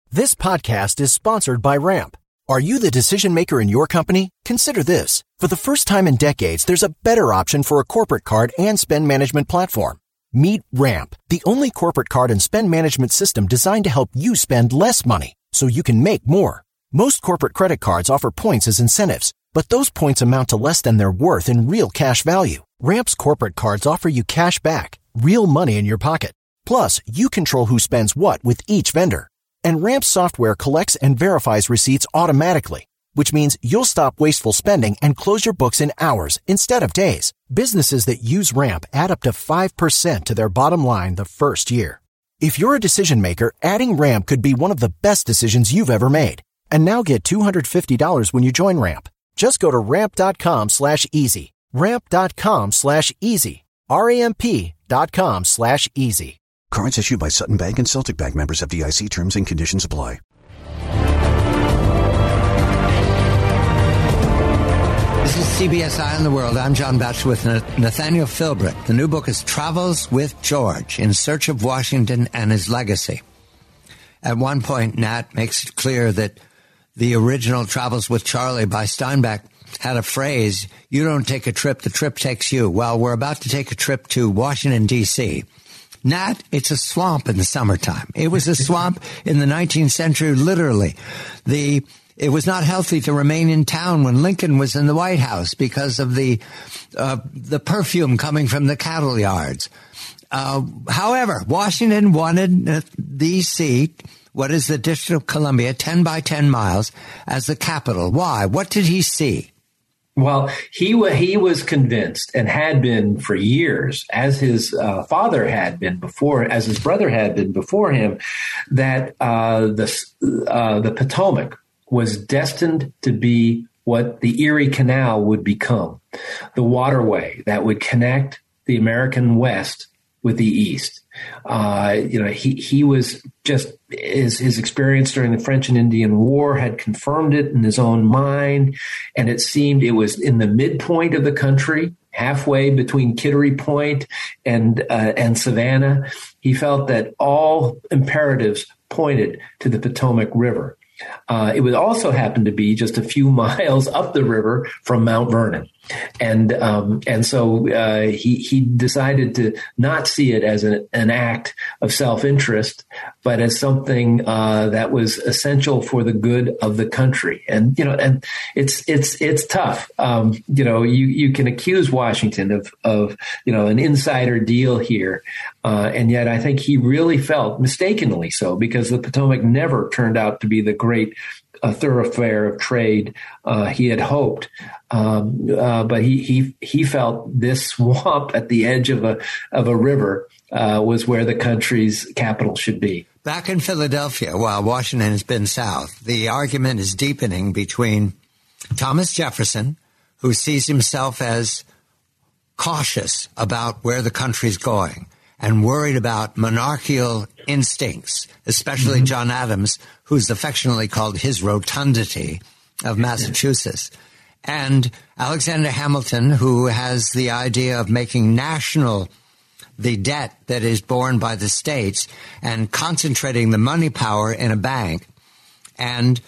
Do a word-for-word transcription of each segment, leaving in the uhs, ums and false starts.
This podcast is sponsored by Ramp. Are you the decision maker in your company? Consider this. For the first time in decades, there's a better option for a corporate card and spend management platform. Meet Ramp, the only corporate card and spend management system designed to help you spend less money so you can make more. Most corporate credit cards offer points as incentives, but those points amount to less than their worth in real cash value. Ramp's corporate cards offer you cash back, real money in your pocket. Plus, you control who spends what with each vendor. And Ramp software collects and verifies receipts automatically, which means you'll stop wasteful spending and close your books in hours instead of days. Businesses that use Ramp add up to five percent to their bottom line the first year. If you're a decision maker, adding Ramp could be one of the best decisions you've ever made. And now get two hundred fifty dollars when you join Ramp. Just go to ramp.com slash easy. Ramp.com slash easy. R-A-M-P dot com slash easy. Cards issued by Sutton Bank and Celtic Bank, members, F D I C. Terms and conditions apply. This is C B S Eye on the World. I'm John Batchelor with Nathaniel Philbrick. The new book is Travels with George, In Search of Washington and His Legacy. At one point, Nat makes it clear that the original Travels with Charlie by Steinbeck had a phrase, you don't take a trip, the trip takes you. Well, we're about to take a trip to Washington, D C Nat, it's a swamp in the summertime. It was a swamp in the nineteenth century, literally. The It was not healthy to remain in town when Lincoln was in the White House because of the uh, the perfume coming from the cattle yards. Uh, however, Washington wanted uh, D C, what is the District of Columbia, ten by ten miles, as the capital. Why? What did he see? Well, he w- he was convinced and had been for years, as his uh, father had been before, as his brother had been before him, that uh, the uh, the Potomac was destined to be what the Erie Canal would become, the waterway that would connect the American West with the East. Uh, you know, he, he was just, his, his experience during the French and Indian War had confirmed it in his own mind. And it seemed it was in the midpoint of the country, halfway between Kittery Point and, uh, and Savannah. He felt that all imperatives pointed to the Potomac River. Uh, it would also happen to be just a few miles up the river from Mount Vernon. And um, and so uh, he he decided to not see it as an, an act of self-interest, but as something uh, that was essential for the good of the country. And you know, and it's it's it's tough. Um, you know, you you can accuse Washington of of you know an insider deal here, uh, and yet I think he really felt, mistakenly so, because the Potomac never turned out to be the great a thoroughfare of trade uh, he had hoped. Um, uh, but he, he, he felt this swamp at the edge of a, of a river uh, was where the country's capital should be. Back in Philadelphia, while Washington has been south, the argument is deepening between Thomas Jefferson, who sees himself as cautious about where the country's going and worried about monarchical instincts, especially mm-hmm. John Adams, who's affectionately called his rotundity of Massachusetts. And Alexander Hamilton, who has the idea of making national the debt that is borne by the states and concentrating the money power in a bank. And,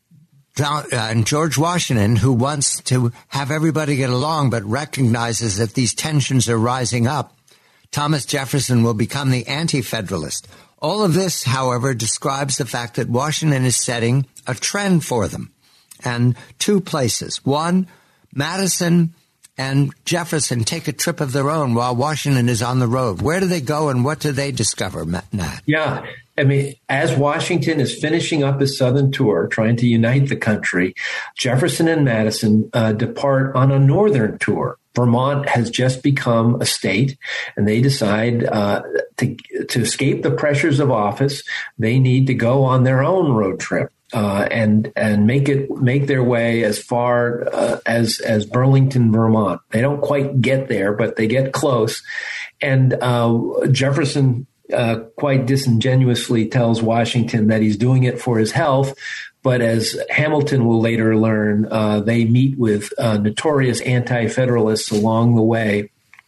uh, and George Washington, who wants to have everybody get along but recognizes that these tensions are rising up. Thomas Jefferson will become the anti-federalist. All of this, however, describes the fact that Washington is setting a trend for them. And two places. One, Madison and Jefferson take a trip of their own while Washington is on the road. Where do they go and what do they discover, Nat? Yeah. I mean, as Washington is finishing up his southern tour, trying to unite the country, Jefferson and Madison uh, depart on a northern tour. Vermont has just become a state, and they decide uh, to to escape the pressures of office, they need to go on their own road trip. Uh, and and make it make their way as far uh, as as Burlington, Vermont. They don't quite get there, but they get close. And uh, Jefferson uh, quite disingenuously tells Washington that he's doing it for his health. But as Hamilton will later learn, uh, they meet with uh, notorious anti-federalists along the way.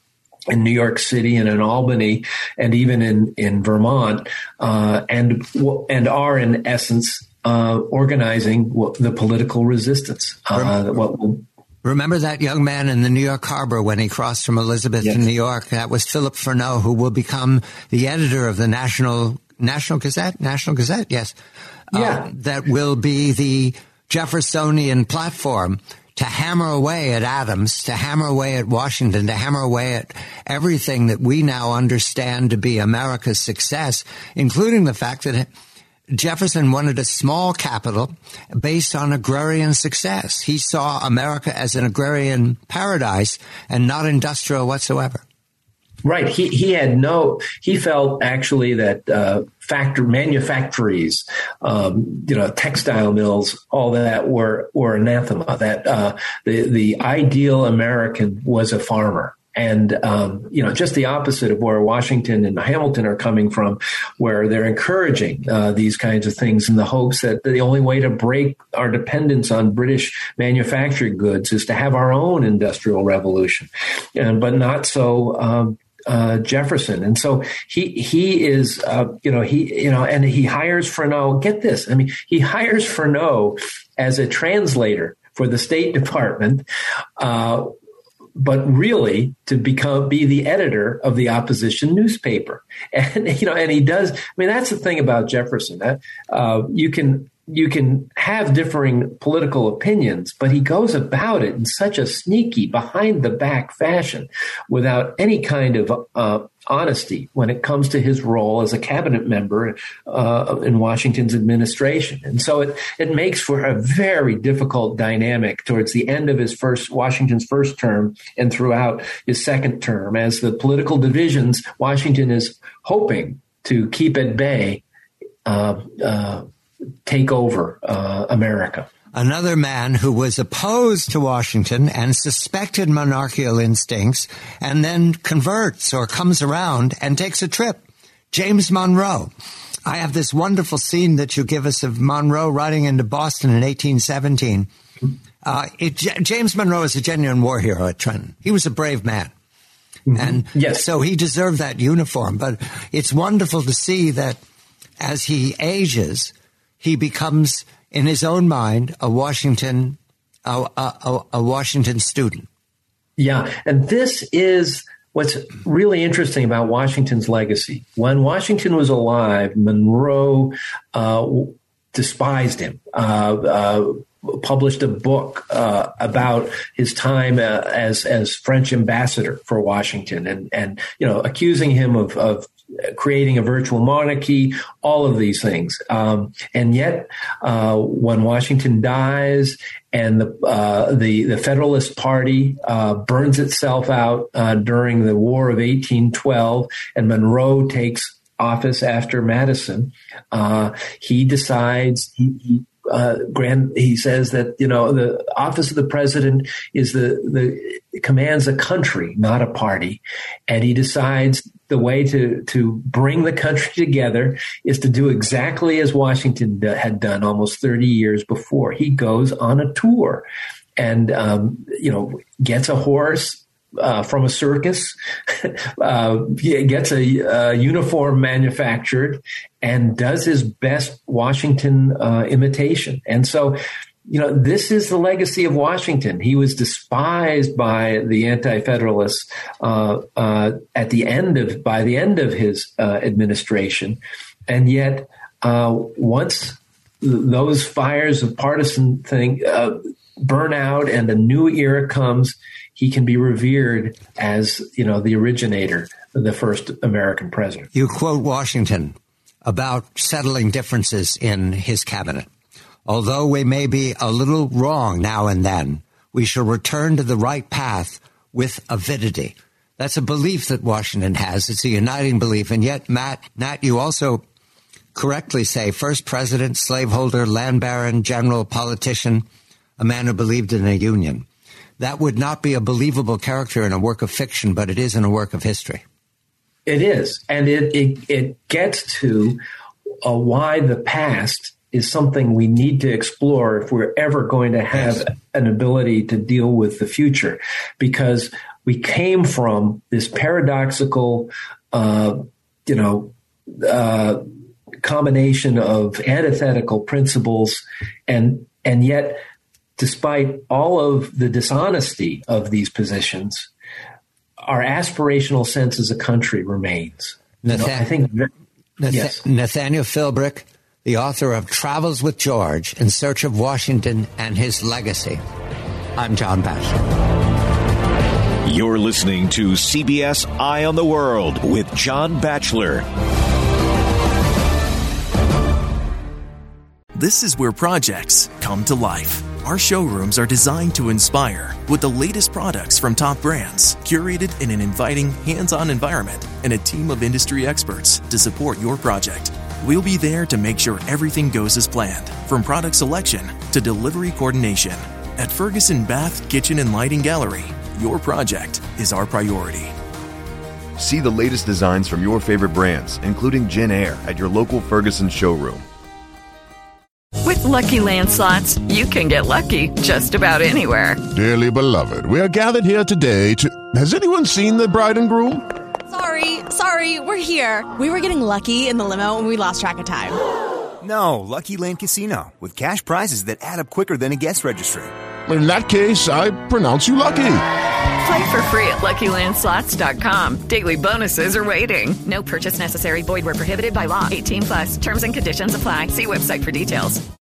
in New York City and in Albany and even in, in Vermont, uh, and, and are in essence, uh, organizing the political resistance. Uh, what will, Remember that young man in the New York harbor when he crossed from Elizabeth yes. to New York? That was Philip Freneau, who will become the editor of the National, National Gazette, National Gazette. Yes. Yeah. Uh, that will be the Jeffersonian platform to hammer away at Adams, to hammer away at Washington, to hammer away at everything that we now understand to be America's success, including the fact that Jefferson wanted a small capital based on agrarian success. He saw America as an agrarian paradise and not industrial whatsoever. Right. He he had no, he felt actually that uh, factor manufactories, um, you know, textile mills, all that were, were anathema, that uh, the, the ideal American was a farmer. And, um, you know, just the opposite of where Washington and Hamilton are coming from, where they're encouraging uh, these kinds of things in the hopes that the only way to break our dependence on British manufactured goods is to have our own industrial revolution, and, but not so um, uh, Jefferson. And so he he is, uh, you know, he, you know, and he hires Freneau. Get this. I mean, he hires Freneau as a translator for the State Department, uh, but really to become, be the editor of the opposition newspaper. And, you know, and he does, I mean, that's the thing about Jefferson. Uh, you can, you can have differing political opinions, but he goes about it in such a sneaky, behind the back fashion without any kind of uh, honesty when it comes to his role as a cabinet member uh, in Washington's administration. And so it, it makes for a very difficult dynamic towards the end of his first, Washington's first term and throughout his second term, as the political divisions Washington is hoping to keep at bay uh, uh, take over uh, America. Another man who was opposed to Washington and suspected monarchical instincts and then converts or comes around and takes a trip, James Monroe. I have this wonderful scene that you give us of Monroe riding into Boston in eighteen seventeen. Uh, it, J- James Monroe is a genuine war hero at Trenton. He was a brave man. Mm-hmm. And yes. so he deserved that uniform. But it's wonderful to see that as he ages, he becomes, in his own mind, a Washington, a, a, a Washington student. Yeah, and this is what's really interesting about Washington's legacy. When Washington was alive, Monroe uh, despised him. Uh, uh, published a book uh, about his time uh, as as French ambassador for Washington, and and you know, accusing him of of creating a virtual monarchy, all of these things. Um, and yet, uh, when Washington dies and the uh, the, the Federalist Party uh, burns itself out uh, during the War of eighteen twelve, and Monroe takes office after Madison, uh, he decides he. he Uh, Grand, he says that, you know, the office of the president is the, the commands a country, not a party. And he decides the way to, to bring the country together is to do exactly as Washington d- had done almost thirty years before. He goes on a tour and, um, you know, gets a horse Uh, from a circus, uh, gets a uh, uniform manufactured, and does his best Washington uh, imitation. And so, you know, this is the legacy of Washington. He was despised by the Anti-Federalists uh, uh, at the end of by the end of his uh, administration, and yet uh, once th- those fires of partisan thing uh, burn out and a new era comes, he can be revered as, you know, the originator, the first American president. You quote Washington about settling differences in his cabinet. Although we may be a little wrong now and then, we shall return to the right path with avidity. That's a belief that Washington has. It's a uniting belief. And yet, Matt, Nat, you also correctly say first president, slaveholder, land baron, general, politician, a man who believed in a union. That would not be a believable character in a work of fiction, but it is in a work of history. It is. And it, it, it gets to uh, why the past is something we need to explore if we're ever going to have yes. an ability to deal with the future. Because We came from this paradoxical, uh, you know, uh, combination of antithetical principles, and and yet, despite all of the dishonesty of these positions, our aspirational sense as a country remains. Nathan- you know, I think. Nath- yes. Nathaniel Philbrick, the author of Travels with George, In Search of Washington and His Legacy. I'm John Batchelor. You're listening to C B S Eye on the World with John Batchelor. This is where projects come to life. Our showrooms are designed to inspire with the latest products from top brands, curated in an inviting, hands-on environment, and a team of industry experts to support your project. We'll be there to make sure everything goes as planned, from product selection to delivery coordination. At Ferguson Bath, Kitchen and Lighting Gallery, your project is our priority. See the latest designs from your favorite brands, including Jen Air, at your local Ferguson showroom. With Lucky Land Slots, you can get lucky just about anywhere. Dearly beloved, we are gathered here today to... Has anyone seen the bride and groom? Sorry, sorry, we're here. We were getting lucky in the limo and we lost track of time. No, Lucky Land Casino, with cash prizes that add up quicker than a guest registry. In that case, I pronounce you lucky. Play for free at Lucky Land Slots dot com. Daily bonuses are waiting. No purchase necessary. Void where prohibited by law. eighteen plus. Terms and conditions apply. See website for details.